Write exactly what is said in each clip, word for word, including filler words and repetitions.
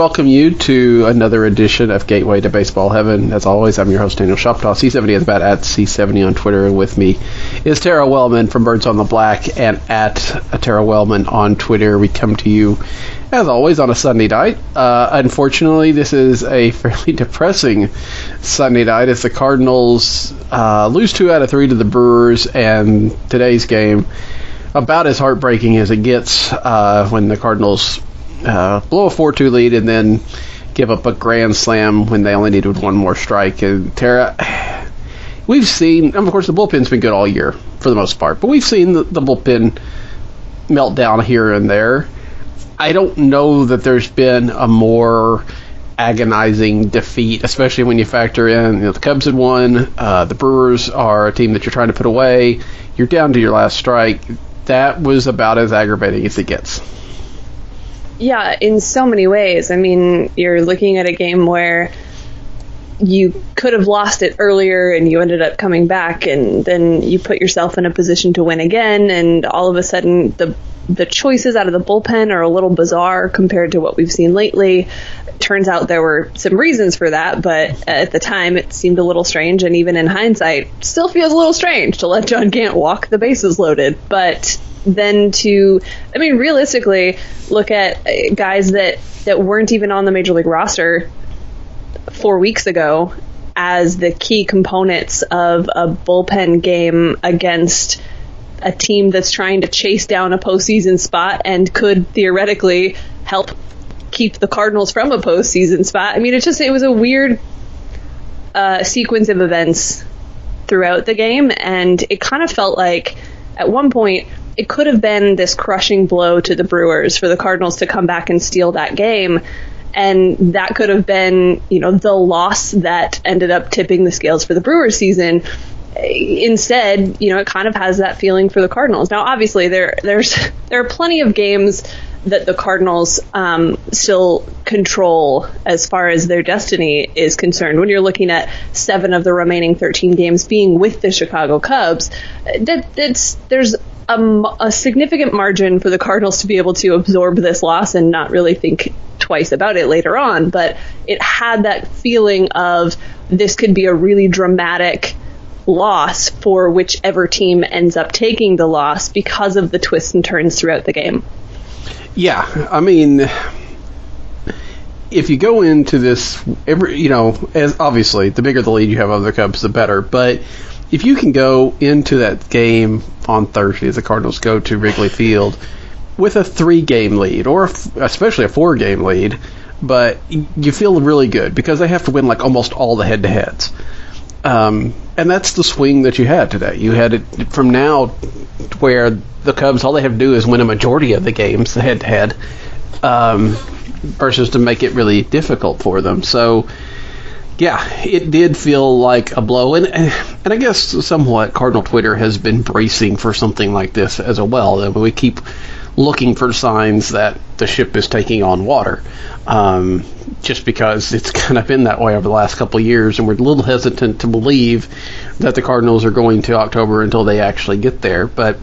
welcome you to another edition of Gateway to Baseball Heaven. As always, I'm your host, Daniel Shoptaw. C seventy is about at C seventy on Twitter, and with me is Tara Wellman from Birds on the Black and at Tara Wellman on Twitter. We come to you, as always, on a Sunday night. Uh, unfortunately, this is a fairly depressing Sunday night as the Cardinals uh, lose two out of three to the Brewers, and today's game about as heartbreaking as it gets uh, when the Cardinals Uh, blow a four two lead and then give up a grand slam when they only needed one more strike. And Tara, we've seen, of course, the bullpen's been good all year for the most part, but we've seen the, the bullpen melt down here and there. I don't know that there's been a more agonizing defeat, especially when you factor in, you know, the Cubs had won, uh, the Brewers are a team that you're trying to put away, you're down to your last strike. That was about as aggravating as it gets. Yeah, in so many ways. I mean, you're looking at a game where you could have lost it earlier and you ended up coming back, and then you put yourself in a position to win again, and all of a sudden the the choices out of the bullpen are a little bizarre compared to what we've seen lately. It turns out there were some reasons for that, but at the time it seemed a little strange, and even in hindsight, still feels a little strange to let John Gant walk the bases loaded. But then to, I mean, realistically, look at guys that, that weren't even on the Major League roster four weeks ago as the key components of a bullpen game against a team that's trying to chase down a postseason spot and could theoretically help keep the Cardinals from a postseason spot. I mean, it just, it was a weird uh, sequence of events throughout the game, and it kind of felt like at one point it could have been this crushing blow to the Brewers for the Cardinals to come back and steal that game. And that could have been, you know, the loss that ended up tipping the scales for the Brewers season. Instead, you know, it kind of has that feeling for the Cardinals. Now, obviously, there there's there are plenty of games that the Cardinals um, still control as far as their destiny is concerned. When you're looking at seven of the remaining thirteen games being with the Chicago Cubs, that that's there's A, a significant margin for the Cardinals to be able to absorb this loss and not really think twice about it later on. But it had that feeling of this could be a really dramatic loss for whichever team ends up taking the loss because of the twists and turns throughout the game. Yeah, I mean, if you go into this, every you know, as obviously the bigger the lead you have over the Cubs, the better. But if you can go into that game on Thursday, as the Cardinals go to Wrigley Field, with a three-game lead, or especially a four-game lead, but you feel really good because they have to win like almost all the head-to-heads. Um, and that's the swing that you had today. You had it from now where the Cubs, all they have to do is win a majority of the games, the head-to-head, um, versus to make it really difficult for them. So, yeah, it did feel like a blow. And, and I guess somewhat Cardinal Twitter has been bracing for something like this as well. I mean, we keep looking for signs that the ship is taking on water, um, just because it's kind of been that way over the last couple of years, and we're a little hesitant to believe that the Cardinals are going to October until they actually get there. But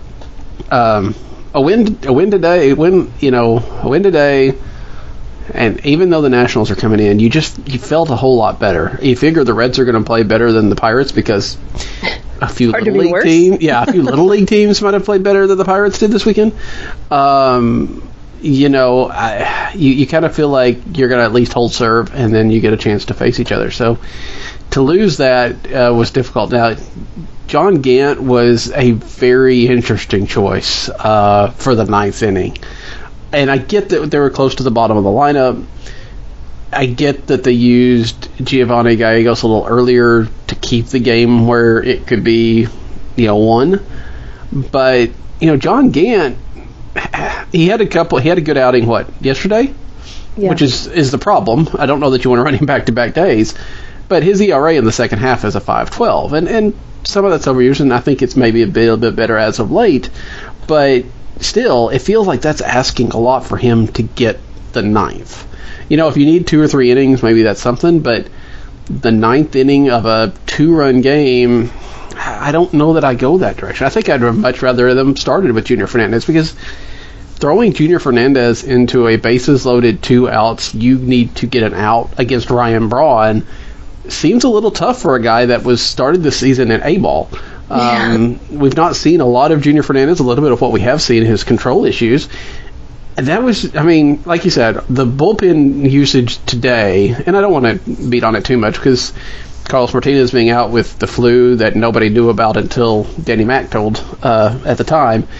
um, a win, a win today, a win, you know, a win today. And even though the Nationals are coming in, you just you felt a whole lot better. You figure the Reds are going to play better than the Pirates because a few little league teams, yeah, a few little league teams might have played better than the Pirates did this weekend. Um, you know, I, you you kind of feel like you're going to at least hold serve, and then you get a chance to face each other. So to lose that uh, was difficult. Now, John Gant was a very interesting choice uh, for the ninth inning. And I get that they were close to the bottom of the lineup. I get that they used Giovanni Gallegos a little earlier to keep the game where it could be, you know, won. But, you know, John Gant, he had a couple, he had a good outing, what, yesterday? Yeah. Which is, is the problem. I don't know that you want to run him back-to-back days. But his E R A in the second half is a five twelve. And, and some of that's overused, and I think it's maybe a bit, a bit better as of late. But still, it feels like that's asking a lot for him to get the ninth. You know, if you need two or three innings, maybe that's something, but the ninth inning of a two-run game, I don't know that I go that direction. I think I'd much rather them started with Junior Fernandez because throwing Junior Fernandez into a bases-loaded two outs, you need to get an out against Ryan Braun seems a little tough for a guy that was started the season in A-ball. Um, yeah. We've not seen a lot of Junior Fernandez. A little bit of what we have seen, his control issues. And that was, I mean, like you said, the bullpen usage today, and I don't want to beat on it too much because Carlos Martinez being out with the flu that nobody knew about until Danny Mac told uh, at the time,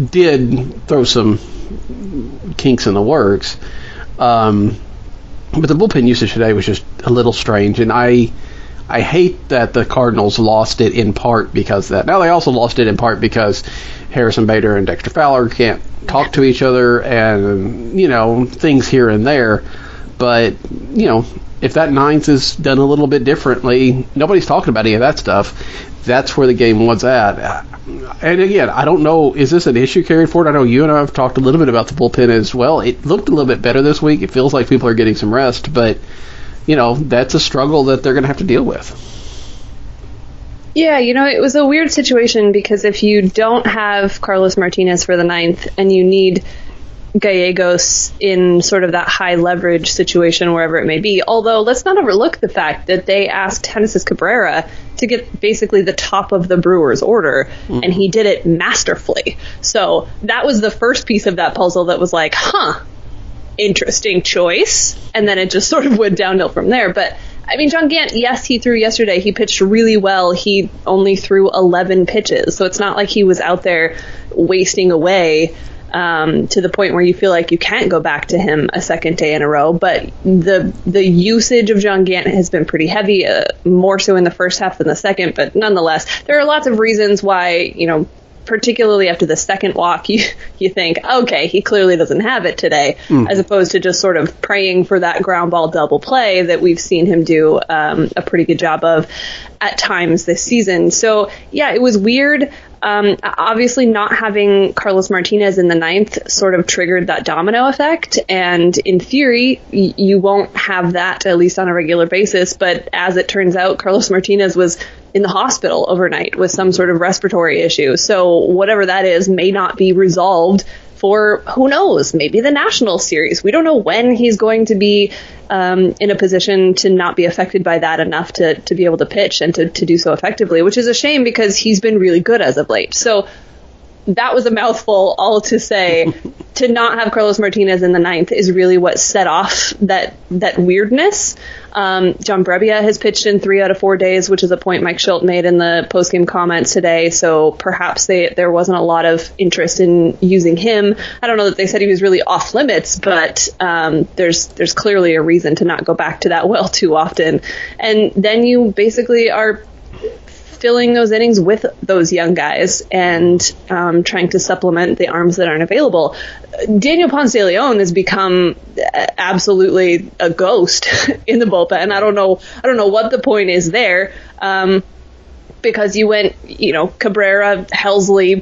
did throw some kinks in the works. Um, but the bullpen usage today was just a little strange, and I I hate that the Cardinals lost it in part because of that. Now, they also lost it in part because Harrison Bader and Dexter Fowler can't talk to each other and, you know, things here and there. But, you know, if that ninth is done a little bit differently, nobody's talking about any of that stuff. That's where the game was at. And again, I don't know, is this an issue carried forward? I know you and I have talked a little bit about the bullpen as well. It looked a little bit better this week. It feels like people are getting some rest, but, you know, that's a struggle that they're going to have to deal with. Yeah, you know, it was a weird situation because if you don't have Carlos Martinez for the ninth and you need Gallegos in sort of that high leverage situation wherever it may be, although let's not overlook the fact that they asked Genesis Cabrera to get basically the top of the Brewers order, mm-hmm. and he did it masterfully. So that was the first piece of that puzzle that was like, huh, interesting choice, and then it just sort of went downhill from there. But I mean, John Gant, yes, he threw yesterday. He pitched really well. He only threw eleven pitches, so it's not like he was out there wasting away um, to the point where you feel like you can't go back to him a second day in a row. But the the usage of John Gant has been pretty heavy, uh, more so in the first half than the second. But nonetheless, there are lots of reasons why, you know, particularly after the second walk, you you think, okay, he clearly doesn't have it today, mm. as opposed to just sort of praying for that ground ball double play that we've seen him do um, a pretty good job of at times this season. So, yeah, it was weird. Um, obviously, not having Carlos Martinez in the ninth sort of triggered that domino effect. And in theory, y- you won't have that, at least on a regular basis. But as it turns out, Carlos Martinez was in the hospital overnight with some sort of respiratory issue. So whatever that is may not be resolved for, who knows, maybe the National Series. We don't know when he's going to be um, in a position to not be affected by that enough to, to be able to pitch and to, to do so effectively, which is a shame because he's been really good as of late. So that was a mouthful, all to say to not have Carlos Martinez in the ninth is really what set off that that weirdness. Um, John Brebbia has pitched in three out of four days, which is a point Mike Schultz made in the postgame comments today. So perhaps they, there wasn't a lot of interest in using him. I don't know that they said he was really off limits, but um, there's there's clearly a reason to not go back to that well too often. And then you basically are filling those innings with those young guys and um, trying to supplement the arms that aren't available. Daniel Ponce de Leon has become absolutely a ghost in the bullpen. I don't know. I don't know what the point is there, um, because you went, you know, Cabrera, Helsley,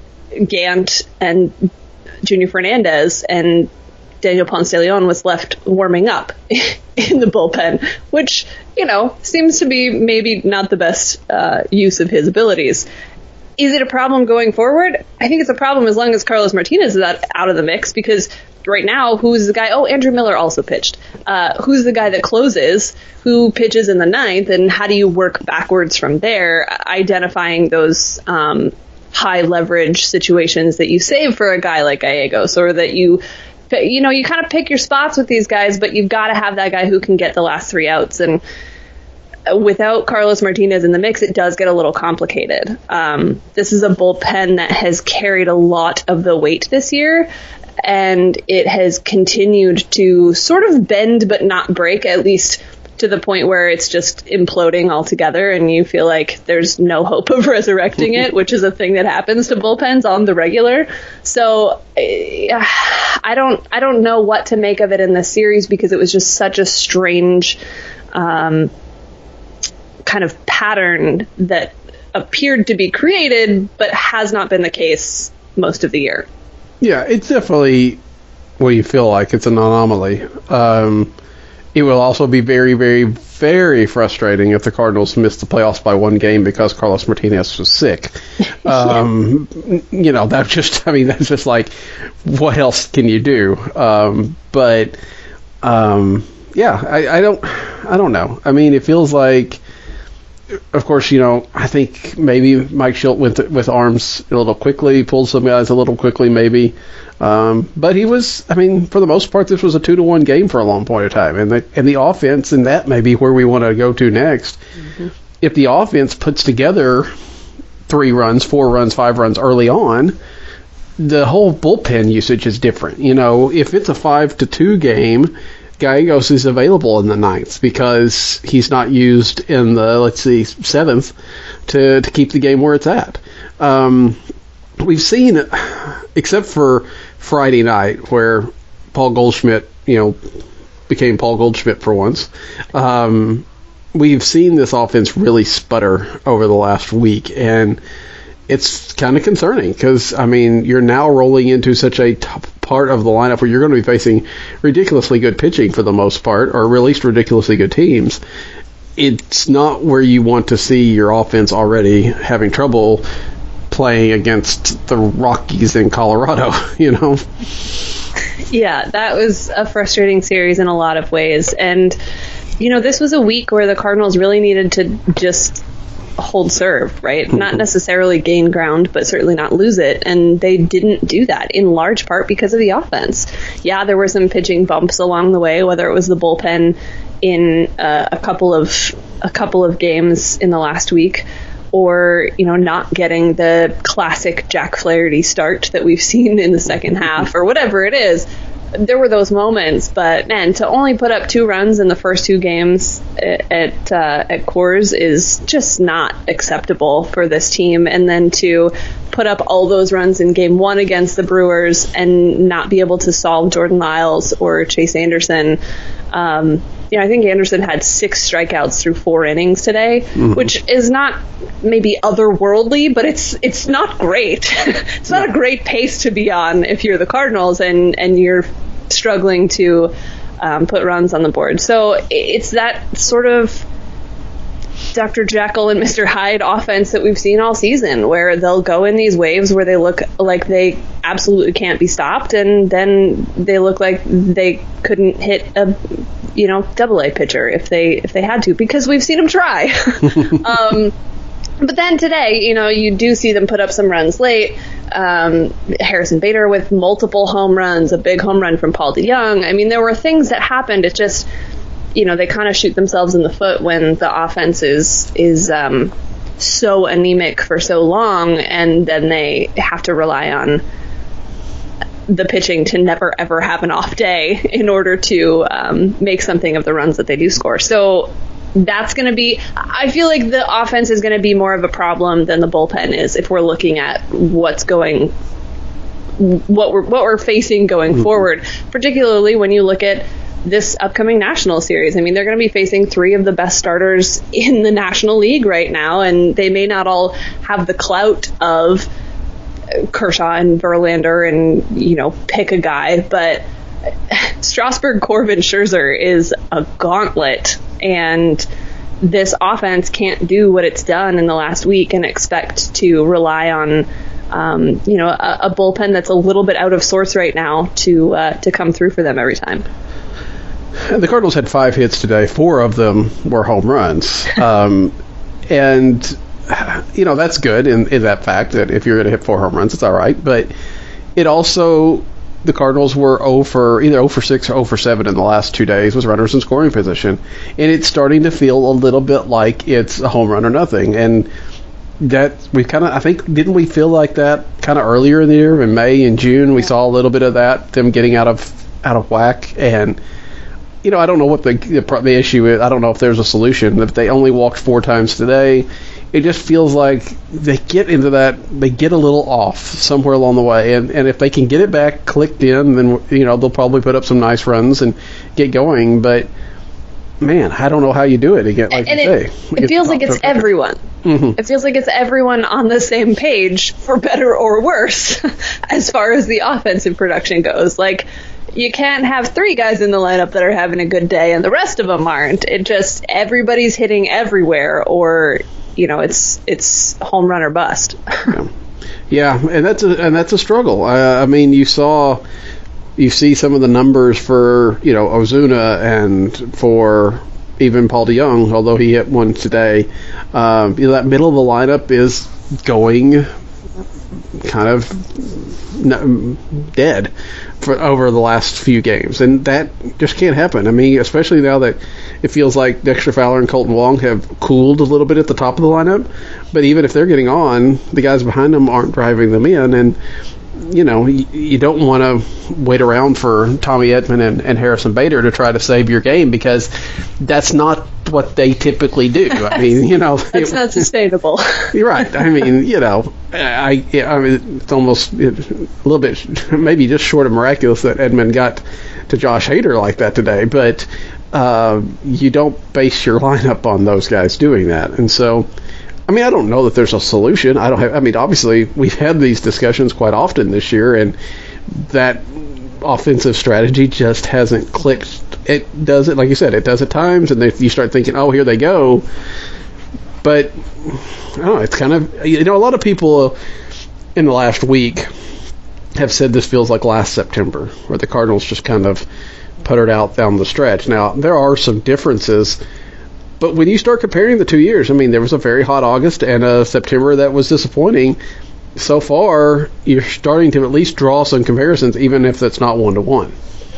Gant, and Junior Fernandez, and Daniel Ponce de Leon was left warming up in the bullpen, which, you know, seems to be maybe not the best uh, use of his abilities. Is it a problem going forward? I think it's a problem as long as Carlos Martinez is out, out of the mix, because right now, who's the guy? Oh, Andrew Miller also pitched. Uh, who's the guy that closes? Who pitches in the ninth? And how do you work backwards from there, identifying those um, high leverage situations that you save for a guy like Gallegos, or that you You know, you kind of pick your spots with these guys, but you've got to have that guy who can get the last three outs. And without Carlos Martinez in the mix, it does get a little complicated. Um, this is a bullpen that has carried a lot of the weight this year, and it has continued to sort of bend but not break, at least to the point where it's just imploding altogether and you feel like there's no hope of resurrecting it, which is a thing that happens to bullpens on the regular. So uh, I don't I don't know what to make of it in this series, because it was just such a strange um, kind of pattern that appeared to be created but has not been the case most of the year. Yeah, it's definitely what you feel like. It's an anomaly. Um It will also be very, very very frustrating if the Cardinals missed the playoffs by one game because Carlos Martinez was sick. Um, you know, that just, I mean, that's just like, what else can you do? Um, but, um, yeah, I, I don't, I don't know. I mean, it feels like, of course, you know, I think maybe Mike Shildt went th- with arms a little quickly, pulled some guys a little quickly, maybe. Um, but he was, I mean, for the most part, this was a two to one game for a long point of time. And the, and the offense, and that may be where we want to go to next. Mm-hmm. If the offense puts together three runs, four runs, five runs early on, the whole bullpen usage is different. You know, if it's a five to two game, Gallegos is available in the ninth because he's not used in the, let's see, seventh to, to keep the game where it's at. Um, we've seen, except for Friday night where Paul Goldschmidt, you know, became Paul Goldschmidt for once, um, we've seen this offense really sputter over the last week, and it's kind of concerning because, I mean, you're now rolling into such a top part of the lineup where you're going to be facing ridiculously good pitching for the most part, or at least ridiculously good teams. It's not where you want to see your offense already having trouble playing against the Rockies in Colorado, you know? Yeah, that was a frustrating series in a lot of ways. And, you know, this was a week where the Cardinals really needed to just hold serve, right? Mm-hmm. Not necessarily gain ground, but certainly not lose it. And they didn't do that in large part because of the offense. Yeah, there were some pitching bumps along the way, whether it was the bullpen in uh, a couple of a couple of games in the last week, or, you know, not getting the classic Jack Flaherty start that we've seen in the second half, or whatever it is. There were those moments, but man, to only put up two runs in the first two games at uh, at Coors is just not acceptable for this team. And then to put up all those runs in game one against the Brewers and not be able to solve Jordan Lyles or Chase Anderson. Um, you know, I think Anderson had six strikeouts through four innings today, mm-hmm. which is not maybe otherworldly, but it's it's not great. It's not a great pace to be on if you're the Cardinals and, and you're struggling to um, put runs on the board. So it's that sort of Doctor Jekyll and Mister Hyde offense that we've seen all season, where they'll go in these waves where they look like they absolutely can't be stopped, and then they look like they couldn't hit a, you know, double A pitcher if they if they had to, because we've seen them try. um, but then today, you know, you do see them put up some runs late. Um, Harrison Bader with multiple home runs, a big home run from Paul DeJong. I mean, there were things that happened. It just, you know, they kind of shoot themselves in the foot when the offense is is um, so anemic for so long, and then they have to rely on the pitching to never ever have an off day in order to um, make something of the runs that they do score. So that's going to be, I feel like the offense is going to be more of a problem than the bullpen is if we're looking at what's going, what we're what we're facing going mm-hmm. forward, particularly when you look at this upcoming national series. I mean, they're going to be facing three of the best starters in the National League right now, and they may not all have the clout of Kershaw and Verlander and, you know, pick a guy, but Strasburg, Corbin, Scherzer is a gauntlet, and this offense can't do what it's done in the last week and expect to rely on um, you know, a, a bullpen that's a little bit out of sorts right now to uh, to come through for them every time. The Cardinals had five hits today. Four of them were home runs. Um, and, you know, that's good in, in that fact that if you're going to hit four home runs, it's all right. But it also, the Cardinals were zero for, either zero for six or zero for seven in the last two days with runners in scoring position. And it's starting to feel a little bit like it's a home run or nothing. And that we kind of, I think, didn't we feel like that kind of earlier in the year, in May and June? We saw a little bit of that, them getting out of out of whack. And you know, I don't know what the, the the issue is. I don't know if there's a solution. If they only walked four times today, it just feels like they get into that, they get a little off somewhere along the way. And, and if they can get it back clicked in, then, you know, they'll probably put up some nice runs and get going. But, man, I don't know how you do it again. Like and you it, say. It feels like it's everyone. Mm-hmm. It feels like it's everyone on the same page, for better or worse, as far as the offensive production goes. Like, you can't have three guys in the lineup that are having a good day and the rest of them aren't. It just, everybody's hitting everywhere, or, you know, it's it's home run or bust. Yeah, yeah, and that's a, and that's a struggle. Uh, I mean, you saw, you see some of the numbers for, you know, Ozuna and for even Paul DeJong, although he hit one today. Um, you know, that middle of the lineup is going kind of dead for over the last few games, and that just can't happen. I mean, especially now that it feels like Dexter Fowler and Colton Wong have cooled a little bit at the top of the lineup, but even if they're getting on, the guys behind them aren't driving them in, and you know, you, you don't want to wait around for Tommy Edman and, and Harrison Bader to try to save your game, because that's not what they typically do. I mean, you know, that's it, not sustainable. You're right. I mean, you know, I, I mean, it's almost a little bit, maybe just short of miraculous that Edman got to Josh Hader like that today, but uh, you don't base your lineup on those guys doing that, and so. I mean, I don't know that there's a solution. I don't have. I mean, obviously, we've had these discussions quite often this year, and that offensive strategy just hasn't clicked. It does it, like you said, it does at times, and if you start thinking, "Oh, here they go," but I don't know. It's kind of, you know, a lot of people in the last week have said this feels like last September, where the Cardinals just kind of puttered out down the stretch. Now, there are some differences. But when you start comparing the two years, I mean, there was a very hot August and a September that was disappointing. So far, you're starting to at least draw some comparisons, even if that's not one-to-one.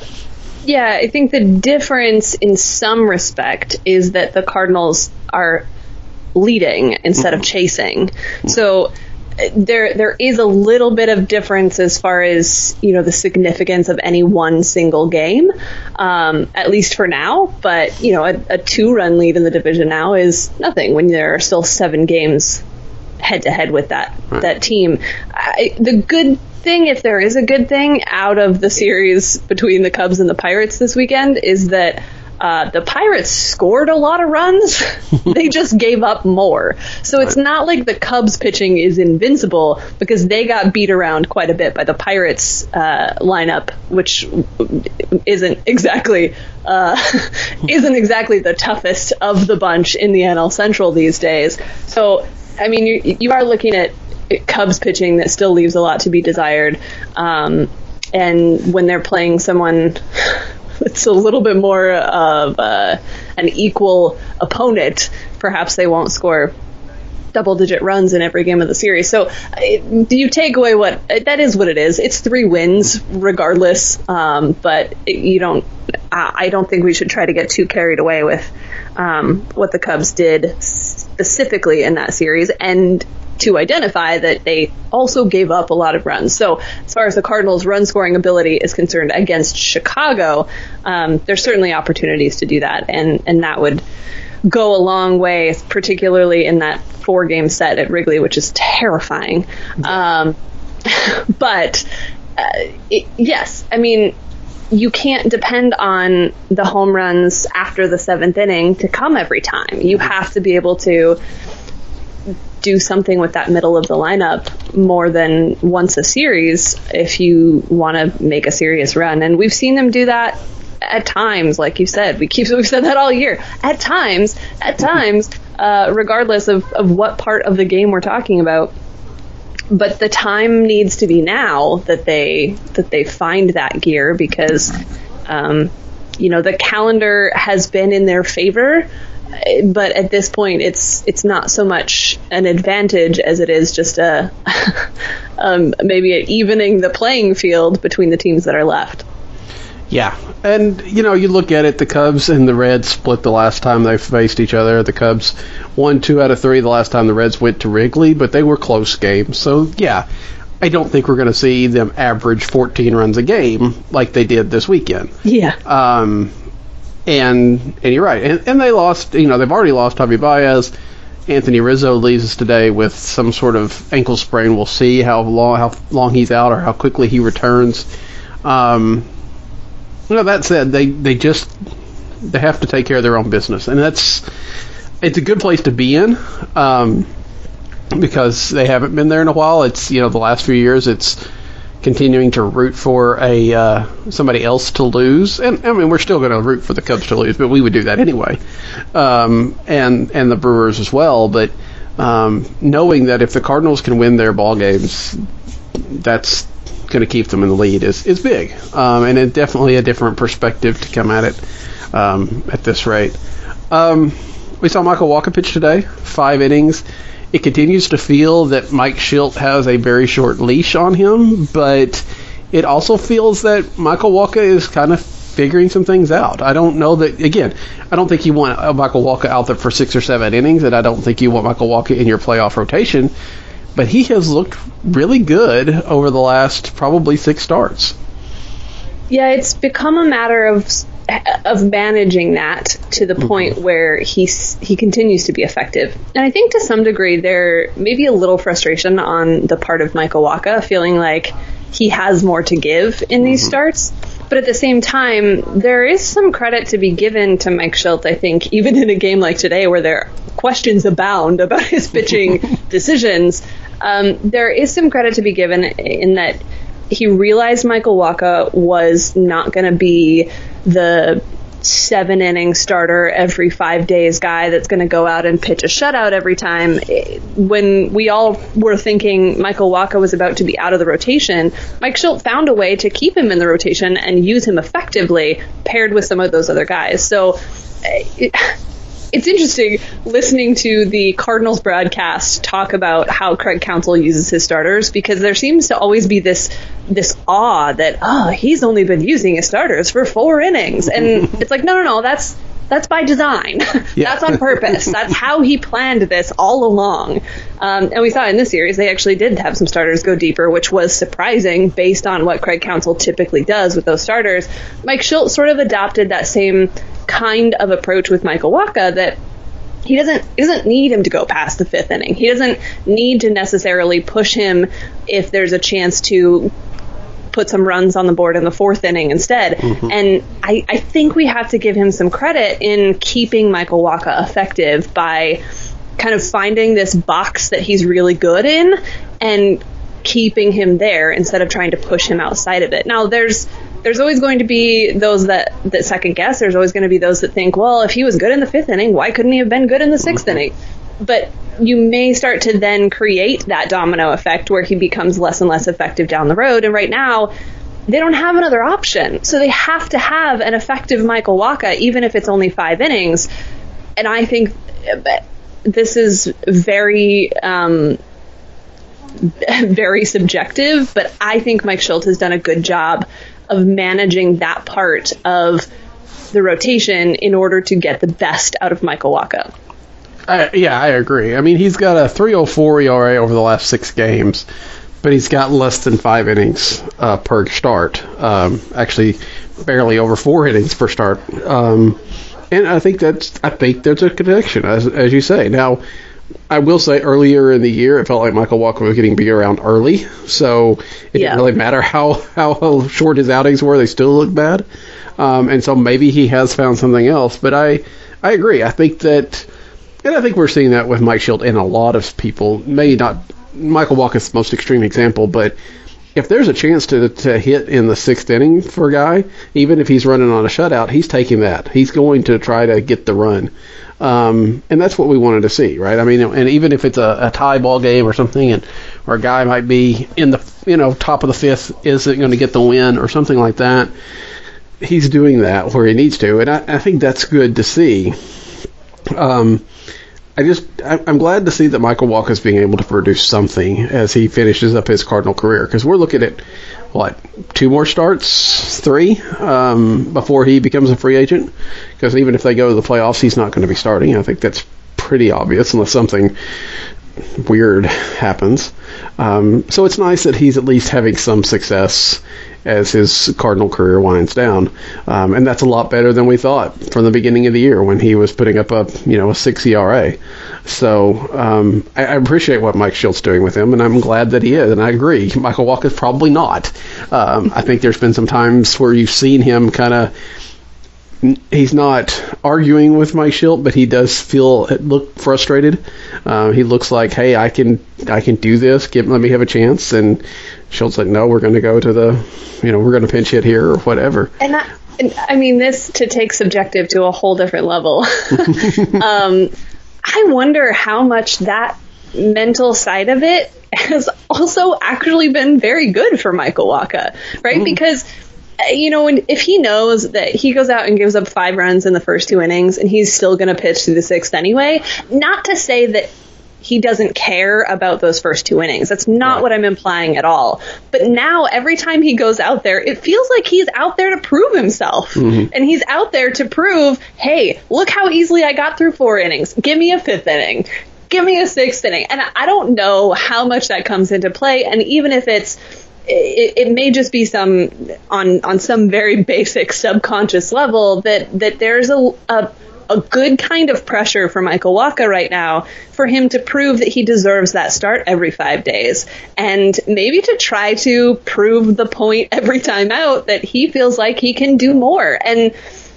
Yeah, I think the difference in some respect is that the Cardinals are leading instead mm-hmm. of chasing. Mm-hmm. So there there is a little bit of difference as far as, you know, the significance of any one single game, um, at least for now. But, you know, a, a two-run lead in the division now is nothing when there are still seven games head-to-head with that, right. that team. I, the good thing, if there is a good thing, out of the series between the Cubs and the Pirates this weekend is that Uh, the Pirates scored a lot of runs. They just gave up more. So it's not like the Cubs pitching is invincible, because they got beat around quite a bit by the Pirates uh, lineup, which isn't exactly uh, isn't exactly the toughest of the bunch in the N L Central these days. So, I mean, you, you are looking at Cubs pitching that still leaves a lot to be desired. Um, and when they're playing someone it's a little bit more of uh, an equal opponent, perhaps they won't score double-digit runs in every game of the series. So it, do you take away what that is what it is. It's three wins regardless, um, but it, you don't. I don't think we should try to get too carried away with um, what the Cubs did specifically in that series, and to identify that they also gave up a lot of runs. So as far as the Cardinals' run-scoring ability is concerned against Chicago, um, there's certainly opportunities to do that, and, and that would go a long way, particularly in that four-game set at Wrigley, which is terrifying. Um, but, uh, it, yes, I mean, you can't depend on the home runs after the seventh inning to come every time. You have to be able to do something with that middle of the lineup more than once a series if you want to make a serious run. And we've seen them do that at times, like you said. We keep we've said that all year. At times, at times, uh, regardless of, of what part of the game we're talking about. But the time needs to be now that they that they find that gear, because um, you know, the calendar has been in their favor. But at this point, it's it's not so much an advantage as it is just a um, maybe a evening the playing field between the teams that are left. Yeah, and you know, you look at it, the Cubs and the Reds split the last time they faced each other. The Cubs won two out of three the last time the Reds went to Wrigley, but they were close games. So yeah, I don't think we're going to see them average fourteen runs a game like they did this weekend. Yeah. Um. And and you're right. And, and they lost, you know, they've already lost Javi Baez. Anthony Rizzo leaves us today with some sort of ankle sprain. We'll see how long how long he's out or how quickly he returns. Um, you know, that said, they, they just they have to take care of their own business. And that's it's a good place to be in, um, because they haven't been there in a while. It's, you know, the last few years it's continuing to root for a uh, somebody else to lose. And I mean, we're still going to root for the Cubs to lose, but we would do that anyway, um, and and the Brewers as well. But um, knowing that if the Cardinals can win their ball games, that's going to keep them in the lead is is big, um, and it's definitely a different perspective to come at it um, at this rate. Um, we saw Michael Wacha pitch today, five innings. It continues to feel that Mike Shildt has a very short leash on him, but it also feels that Michael Wacha is kind of figuring some things out. I don't know that, again, I don't think you want Michael Wacha out there for six or seven innings, and I don't think you want Michael Wacha in your playoff rotation, but he has looked really good over the last probably six starts. Yeah, it's become a matter of of managing that to the point mm-hmm. where he's he continues to be effective. And I think to some degree there may be a little frustration on the part of Michael Wacha, feeling like he has more to give in these mm-hmm. starts. But at the same time, there is some credit to be given to Mike Shildt, I think, even in a game like today where there questions abound about his pitching decisions. Um, there is some credit to be given in that he realized Michael Wacha was not going to be the seven inning starter every five days guy that's going to go out and pitch a shutout every time. When we all were thinking Michael Wacha was about to be out of the rotation, Mike Shildt found a way to keep him in the rotation and use him effectively paired with some of those other guys. So it, it's interesting listening to the Cardinals broadcast talk about how Craig Counsell uses his starters, because there seems to always be this this awe that, oh, he's only been using his starters for four innings. And it's like, no, no, no, that's that's by design. Yeah. That's on purpose. That's how he planned this all along. Um, and we saw in this series, they actually did have some starters go deeper, which was surprising based on what Craig Counsell typically does with those starters. Mike Shildt sort of adopted that same kind of approach with Michael Wacha, that he doesn't he doesn't need him to go past the fifth inning. He doesn't need to necessarily push him if there's a chance to put some runs on the board in the fourth inning instead. Mm-hmm. And I, I think we have to give him some credit in keeping Michael Wacha effective by kind of finding this box that he's really good in and keeping him there instead of trying to push him outside of it. Now, there's there's always going to be those that, that second guess. There's always going to be those that think, well, if he was good in the fifth inning, why couldn't he have been good in the sixth mm-hmm. inning? But you may start to then create that domino effect where he becomes less and less effective down the road. And right now, they don't have another option. So they have to have an effective Michael Wacha, even if it's only five innings. And I think this is very, um, very subjective, but I think Mike Shildt has done a good job of managing that part of the rotation in order to get the best out of Michael Wacha. I, yeah, I agree. I mean, he's got a three oh four E R A over the last six games, but he's got less than five innings uh, per start. Um, actually, barely over four innings per start. Um, and I think that's I think there's a connection, as as you say. Now, I will say earlier in the year, it felt like Michael Wacha was getting beat around early, so it yeah. didn't really matter how, how short his outings were; they still looked bad. Um, and so maybe he has found something else. But I I agree. I think that. And I think we're seeing that with Mike Shildt and a lot of people. Maybe not Michael Wacha's the most extreme example, but if there's a chance to to hit in the sixth inning for a guy, even if he's running on a shutout, he's taking that. He's going to try to get the run. Um, and that's what we wanted to see, right? I mean, and even if it's a, a tie ball game or something, and or a guy might be in the you know top of the fifth, isn't going to get the win or something like that, he's doing that where he needs to, and I, I think that's good to see. Um, I just, I'm glad to see that Michael Wacha is being able to produce something as he finishes up his Cardinal career, because we're looking at, what, two more starts, three, um, before he becomes a free agent, because even if they go to the playoffs, he's not going to be starting. I think that's pretty obvious unless something weird happens. Um, so it's nice that he's at least having some success as his Cardinal career winds down. Um, and that's a lot better than we thought from the beginning of the year when he was putting up a, you know, a six E R A. So um, I, I appreciate what Mike Shildt's doing with him, and I'm glad that he is. And I agree, Michael Wacha's probably not. Um, I think there's been some times where you've seen him kind of he's not arguing with Mike Shildt, but he does feel look frustrated. Uh, he looks like, hey, I can I can do this. Give let me have a chance. And Shilt's like, no, we're going to go to the, you know, we're going to pinch hit here or whatever. And I, I mean, this to take subjective to a whole different level. um, I wonder how much that mental side of it has also actually been very good for Michael Wacha, right? Mm. Because, you know, when, if he knows that he goes out and gives up five runs in the first two innings and he's still going to pitch through the sixth anyway, not to say that he doesn't care about those first two innings. That's not right. what I'm implying at all. But now every time he goes out there, it feels like he's out there to prove himself. Mm-hmm. And he's out there to prove, hey, look how easily I got through four innings. Give me a fifth inning. Give me a sixth inning. And I don't know how much that comes into play. And even if it's, it, it may just be some, on, on some very basic subconscious level, that, that there's a, a a good kind of pressure for Michael Wacha right now for him to prove that he deserves that start every five days and maybe to try to prove the point every time out that he feels like he can do more. And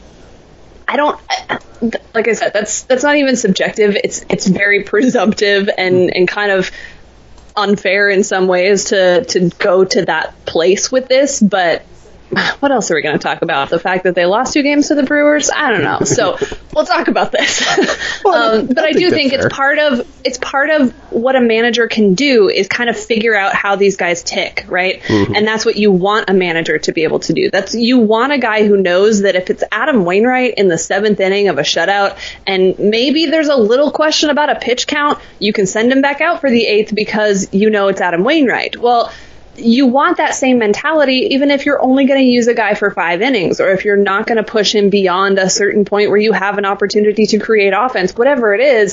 I don't, like I said, that's, that's not even subjective. It's, it's very presumptive and, and kind of unfair in some ways to, to go to that place with this, but what else are we going to talk about? The fact that they lost two games to the Brewers? I don't know. So we'll talk about this. Well, um, but I, I do think fair. it's part of it's part of what a manager can do is kind of figure out how these guys tick, right? Mm-hmm. And that's what you want a manager to be able to do. That's you want a guy who knows that if it's Adam Wainwright in the seventh inning of a shutout, and maybe there's a little question about a pitch count, you can send him back out for the eighth because you know it's Adam Wainwright. Well, you want that same mentality, even if you're only going to use a guy for five innings, or if you're not going to push him beyond a certain point where you have an opportunity to create offense, whatever it is.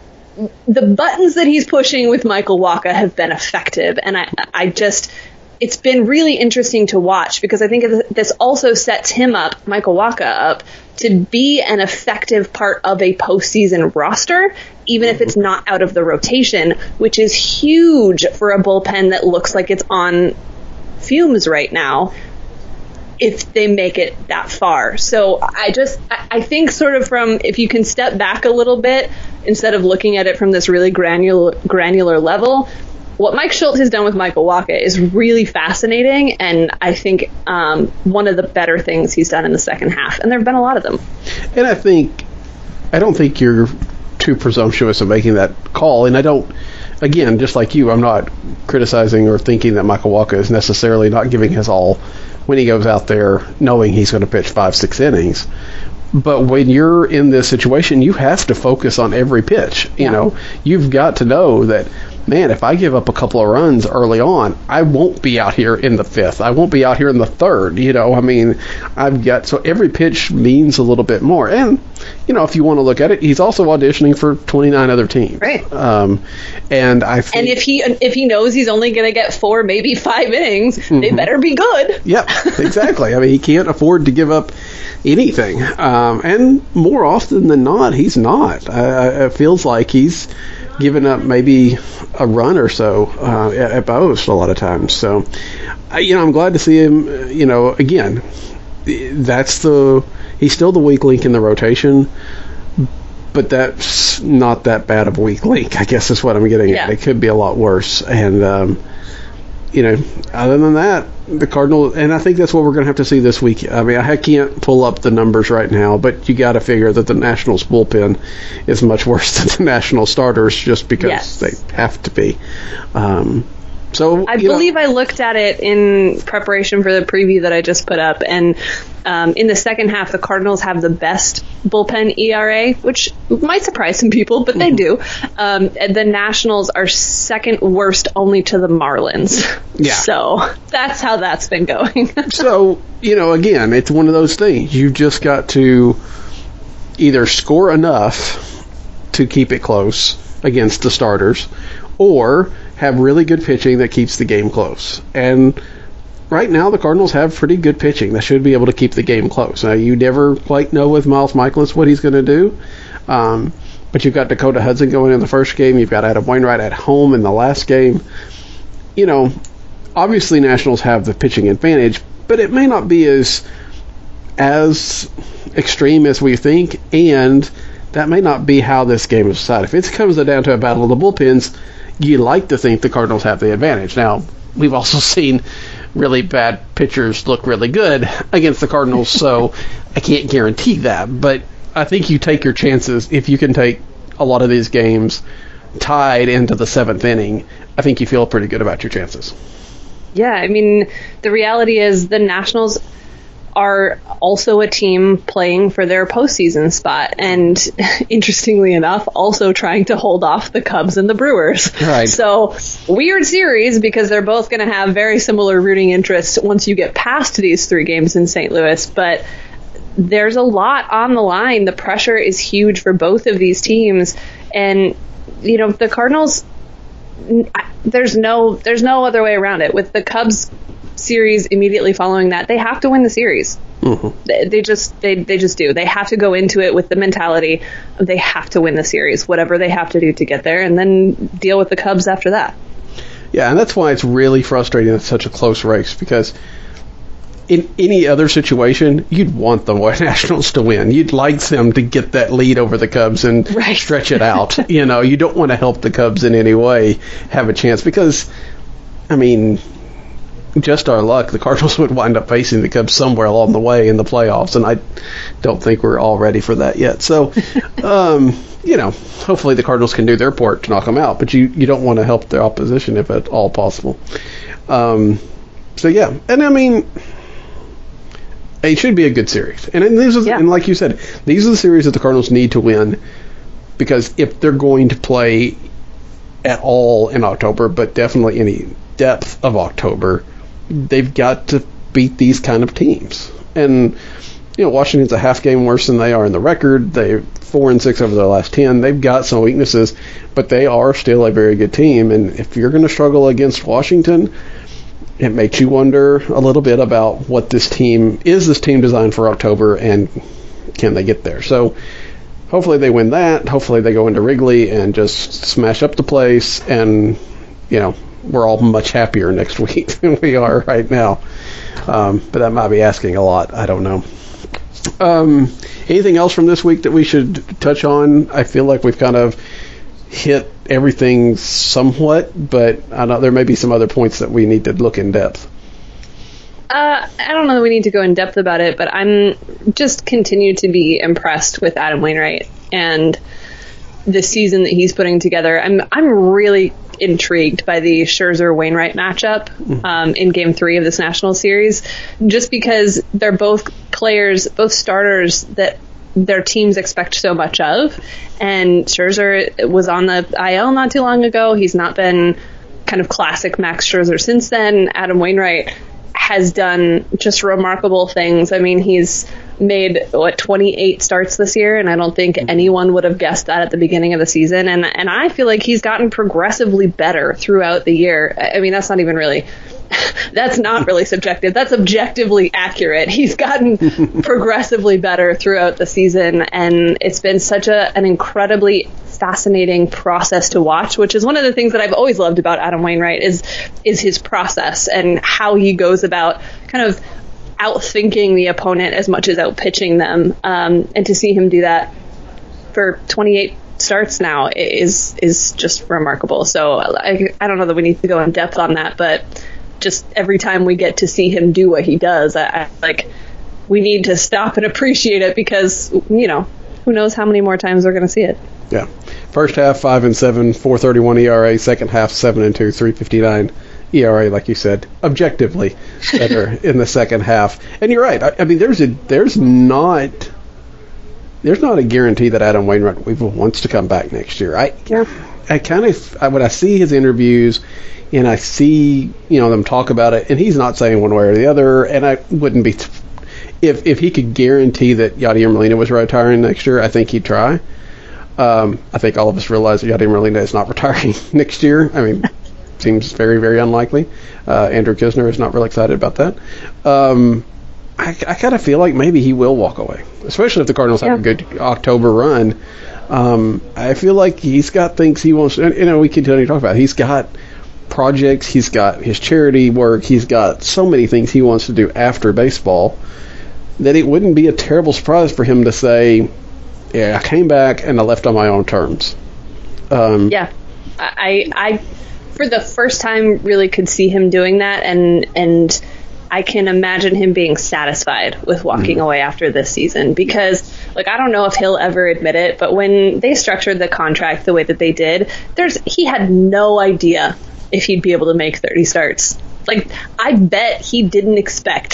The buttons that he's pushing with Michael Wacha have been effective. And I, I just, it's been really interesting to watch because I think this also sets him up, Michael Wacha up, to be an effective part of a postseason roster, even if it's not out of the rotation, which is huge for a bullpen that looks like it's on fumes right now, if they make it that far. So I just, I think sort of from, if you can step back a little bit, instead of looking at it from this really granular, granular level, what Mike Shildt has done with Michael Wacha is really fascinating, and I think um, one of the better things he's done in the second half, and there have been a lot of them. And I think, I don't think you're too presumptuous in making that call, and I don't, again, just like you, I'm not criticizing or thinking that Michael Wacha is necessarily not giving his all when he goes out there knowing he's going to pitch five, six innings. But when you're in this situation, you have to focus on every pitch. You yeah. know, you've got to know that, man, if I give up a couple of runs early on, I won't be out here in the fifth. I won't be out here in the third. You know, I mean, I've got, so every pitch means a little bit more. And, you know, if you want to look at it, he's also auditioning for twenty-nine other teams. Right. Um, and I think, and if he if he knows he's only going to get four, maybe five innings, mm-hmm. they better be good. Yep, exactly. I mean, he can't afford to give up anything. Um, and more often than not, he's not. Uh, it feels like he's given up maybe a run or so uh, at, at most a lot of times. So, uh, you know, I'm glad to see him, uh, you know, again, that's the, he's still the weak link in the rotation, but that's not that bad of a weak link, I guess is what I'm getting yeah. at. It could be a lot worse. And, um, you know, other than that, the Cardinals, and I think that's what we're going to have to see this week. I mean, I can't pull up the numbers right now, but you got to figure that the Nationals bullpen is much worse than the National starters just because yes. they have to be. Um, so I believe know, I looked at it in preparation for the preview that I just put up, and um, in the second half, the Cardinals have the best bullpen E R A, which might surprise some people, but they do. Um, and the Nationals are second worst only to the Marlins. Yeah. So that's how that's been going. So, you know, again, it's one of those things. You've just got to either score enough to keep it close against the starters, or have really good pitching that keeps the game close. And right now, the Cardinals have pretty good pitching that should be able to keep the game close. Now, you never quite know with Miles Mikolas what he's going to do. Um, but you've got Dakota Hudson going in the first game. You've got Adam Wainwright at home in the last game. You know, obviously Nationals have the pitching advantage, but it may not be as as extreme as we think, and that may not be how this game is decided. If it comes down to a battle of the bullpens, you like to think the Cardinals have the advantage. Now, we've also seen really bad pitchers look really good against the Cardinals, so I can't guarantee that. But I think you take your chances if you can take a lot of these games tied into the seventh inning. I think you feel pretty good about your chances. Yeah, I mean, the reality is the Nationals are also a team playing for their postseason spot, and interestingly enough, also trying to hold off the Cubs and the Brewers. Right. So, weird series because they're both going to have very similar rooting interests once you get past these three games in Saint Louis, but there's a lot on the line. The pressure is huge for both of these teams, and, you know, the Cardinals, there's no, there's no other way around it. With the Cubs series immediately following that, they have to win the series. Mm-hmm. They, they just they, they just do. They have to go into it with the mentality of they have to win the series, whatever they have to do to get there, and then deal with the Cubs after that. Yeah, and that's why it's really frustrating it's such a close race, because in any other situation, you'd want the Nationals to win. You'd like them to get that lead over the Cubs and right. stretch it out. You know, you don't want to help the Cubs in any way have a chance, because, I mean, just our luck, the Cardinals would wind up facing the Cubs somewhere along the way in the playoffs, and I don't think we're all ready for that yet. So, um, you know, hopefully the Cardinals can do their part to knock them out, but you, you don't want to help their opposition if at all possible. Um, so, yeah, and I mean, it should be a good series. And, and, these are, yeah. and like you said, these are the series that the Cardinals need to win, because if they're going to play at all in October, but definitely any depth of October, they've got to beat these kind of teams. And, you know, Washington's a half game worse than they are in the record. They're four and six over their last ten. They've got some weaknesses, but they are still a very good team. And if you're going to struggle against Washington, it makes you wonder a little bit about what this team is. This team designed for October, and can they get there? So hopefully they win that. Hopefully they go into Wrigley and just smash up the place, and, you know, we're all much happier next week than we are right now. Um, but that might be asking a lot. I don't know. Um, anything else from this week that we should touch on? I feel like we've kind of hit everything somewhat, but I know there may be some other points that we need to look in depth. Uh, I don't know that we need to go in depth about it, but I'm just continue to be impressed with Adam Wainwright and the season that he's putting together. I'm I'm really intrigued by the Scherzer-Wainwright matchup um, in Game Three of this National Series, just because they're both players, both starters that their teams expect so much of. And Scherzer was on the I L not too long ago. He's not been kind of classic Max Scherzer since then. Adam Wainwright has done just remarkable things. I mean, he's made, what, twenty-eight starts this year, and I don't think anyone would have guessed that at the beginning of the season. And and I feel like he's gotten progressively better throughout the year. I mean, that's not even really, that's not really subjective. That's objectively accurate. He's gotten progressively better throughout the season, and it's been such a an incredibly fascinating process to watch, which is one of the things that I've always loved about Adam Wainwright is is his process and how he goes about kind of outthinking the opponent as much as outpitching them. Um, and to see him do that for twenty-eight starts now is is just remarkable. So I, I don't know that we need to go in depth on that, but just every time we get to see him do what he does, I, I like we need to stop and appreciate it, because, you know, who knows how many more times we're going to see it. Yeah. First half, five and seven, four thirty-one E R A. Second half, seven and two, three fifty-nine E R A. Like you said, objectively better in the second half. And you're right. I, I mean, there's a there's not there's not a guarantee that Adam Wainwright wants to come back next year. I yeah. I kind of I, when I see his interviews and I see, you know, them talk about it, and he's not saying one way or the other. And I wouldn't be t- if if he could guarantee that Yadier Molina was retiring next year, I think he'd try. Um, I think all of us realize that Yadier Molina is not retiring next year. I mean, seems very, very unlikely. Uh, Andrew Kisner is not really excited about that. Um, I, I kind of feel like maybe he will walk away, especially if the Cardinals yeah. have a good October run. Um, I feel like he's got things he wants to, you know, we continue to talk about. He's got projects, he's got his charity work, he's got so many things he wants to do after baseball. that it wouldn't be a terrible surprise for him to say, yeah, I came back and I left on my own terms. Um, yeah. I, I, for the first time, really could see him doing that, and and I can imagine him being satisfied with walking mm-hmm. away after this season, because, like, I don't know if he'll ever admit it, but when they structured the contract the way that they did, there's he had no idea if he'd be able to make thirty starts. Like, I bet he didn't expect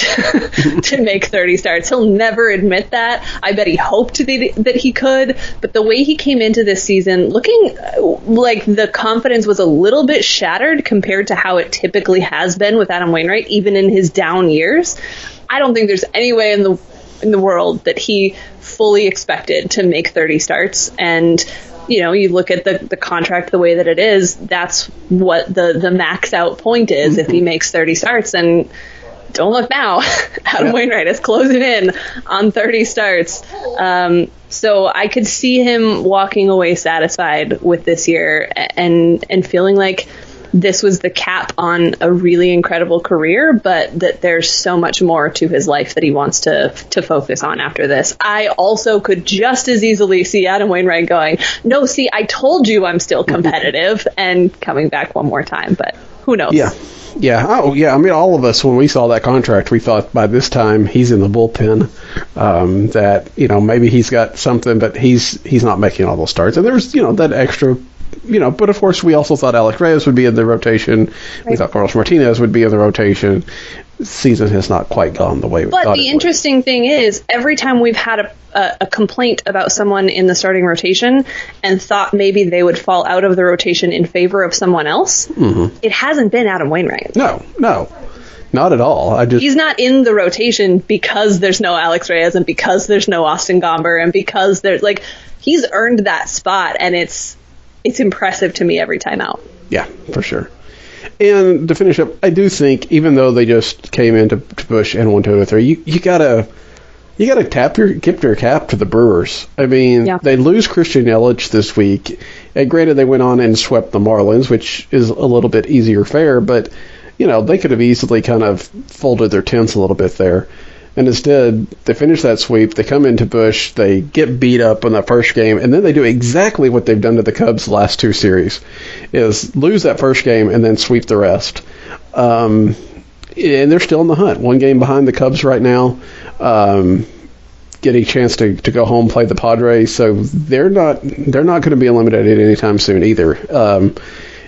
to make thirty starts. He'll never admit that. I bet he hoped that, that he could. But the way he came into this season, looking like the confidence was a little bit shattered compared to how it typically has been with Adam Wainwright, even in his down years. I don't think there's any way in the in the world that he fully expected to make thirty starts. And you know, you look at the, the contract the way that it is, that's what the, the max out point is mm-hmm. if he makes thirty starts. And don't look now, Adam yeah. Wainwright is closing in on thirty starts. Um, so I could see him walking away satisfied with this year and and feeling like this was the cap on a really incredible career, but that there's so much more to his life that he wants to to focus on after this. I also could just as easily see Adam Wainwright going, no, see, I told you I'm still competitive, and coming back one more time, but who knows? Yeah. Yeah. Oh, yeah. I mean, all of us, when we saw that contract, we thought by this time he's in the bullpen, um, that, you know, maybe he's got something, but he's he's not making all those starts. And there's, you know, that extra, you know, but of course we also thought Alex Reyes would be in the rotation. Right. We thought Carlos Martinez would be in the rotation. Season has not quite gone the way we but thought the it interesting would. thing is, every time we've had a, a, a complaint about someone in the starting rotation and thought maybe they would fall out of the rotation in favor of someone else, mm-hmm. it hasn't been Adam Wainwright. No, no. Not at all. I just He's not in the rotation because there's no Alex Reyes and because there's no Austin Gomber and because there's, like, he's earned that spot, and it's it's impressive to me every time out. Yeah, for sure. And to finish up, I do think, even though they just came into to Busch and won two out of three, you, you gotta you gotta tap your tip your cap to the Brewers. I mean, yeah. they lose Christian Yelich this week. And granted, they went on and swept the Marlins, which is a little bit easier fare, but you know, they could have easily kind of folded their tents a little bit there. And instead, they finish that sweep, they come into Busch, they get beat up in that first game, and then they do exactly what they've done to the Cubs the last two series, is lose that first game and then sweep the rest. Um, and they're still in the hunt. One game behind the Cubs right now, um, getting a chance to, to go home, play the Padres, so they're not they're not going to be eliminated anytime soon either. Um,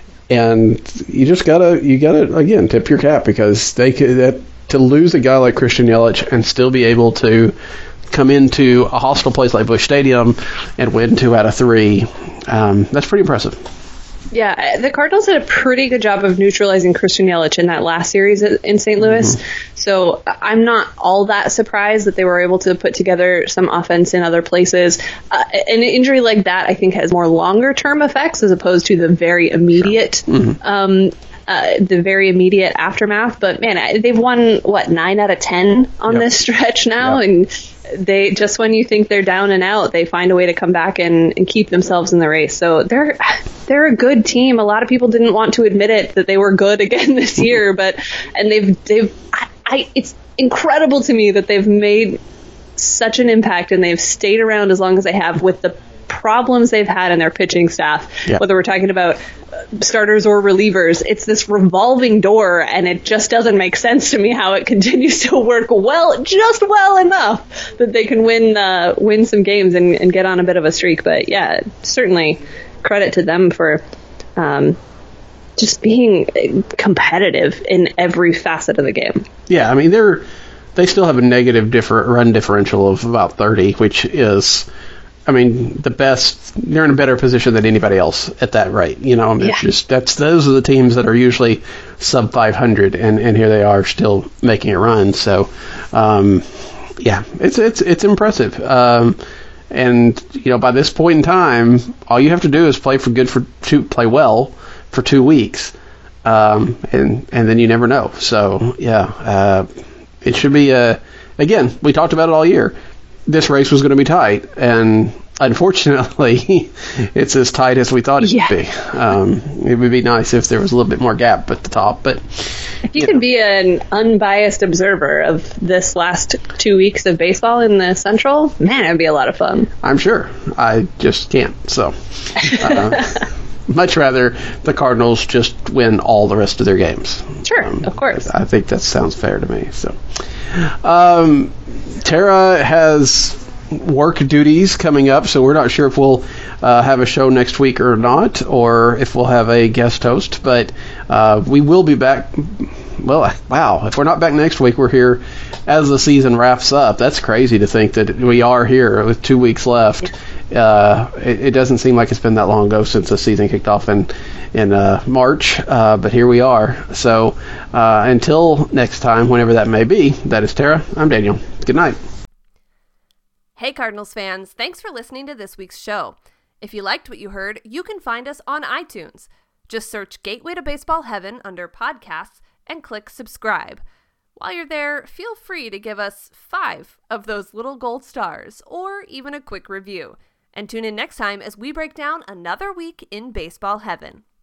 and you just gotta you gotta again tip your cap, because they could that. To lose a guy like Christian Yelich and still be able to come into a hostile place like Busch Stadium and win two out of three, um, that's pretty impressive. Yeah, the Cardinals did a pretty good job of neutralizing Christian Yelich in that last series in Saint Louis. Mm-hmm. So I'm not all that surprised that they were able to put together some offense in other places. Uh, an injury like that, I think, has more longer-term effects as opposed to the very immediate sure. mm-hmm. um Uh, the very immediate aftermath. But man, they've won what nine out of ten on yep. this stretch now, yep. and they just when you think they're down and out, they find a way to come back and, and keep themselves in the race. So they're they're a good team. A lot of people didn't want to admit it that they were good again this year, but and they've they've I, I it's incredible to me that they've made such an impact and they've stayed around as long as they have with the problems they've had in their pitching staff, yeah. whether we're talking about starters or relievers. It's this revolving door, and it just doesn't make sense to me how it continues to work well, just well enough that they can win uh, win some games and, and get on a bit of a streak. But yeah, certainly credit to them for um, just being competitive in every facet of the game. Yeah, I mean, they're they still have a negative differ- run differential of about thirty, which is, I mean, the best. They're in a better position than anybody else at that rate. You know, I mean, yeah. it's just that's those are the teams that are usually sub five hundred, and, and here they are still making a run. So, um, yeah, it's it's it's impressive. Um, and you know, by this point in time, all you have to do is play for good for two, play well for two weeks, um, and and then you never know. So yeah, uh, it should be. Uh, again, we talked about it all year. This race was going to be tight, and unfortunately, it's as tight as we thought it Yeah. would be. Um, it would be nice if there was a little bit more gap at the top, but If you, you can know. be an unbiased observer of this last two weeks of baseball in the Central, man, it'd be a lot of fun. I'm sure. I just can't. So, uh, much rather the Cardinals just win all the rest of their games. Sure, of course. I think that sounds fair to me. So, um, Tara has work duties coming up, so we're not sure if we'll uh, have a show next week or not, or if we'll have a guest host. But uh, we will be back. Well, wow! If we're not back next week, we're here as the season wraps up. That's crazy to think that we are here with two weeks left. Uh, it, it doesn't seem like it's been that long ago since the season kicked off in in uh, March, uh, but here we are. So uh, until next time, whenever that may be, that is Tara. I'm Daniel. Good night. Hey Cardinals fans, thanks for listening to this week's show. If you liked what you heard, you can find us on iTunes. Just search Gateway to Baseball Heaven under podcasts and click subscribe. While you're there, feel free to give us five of those little gold stars or even a quick review. And tune in next time as we break down another week in baseball heaven.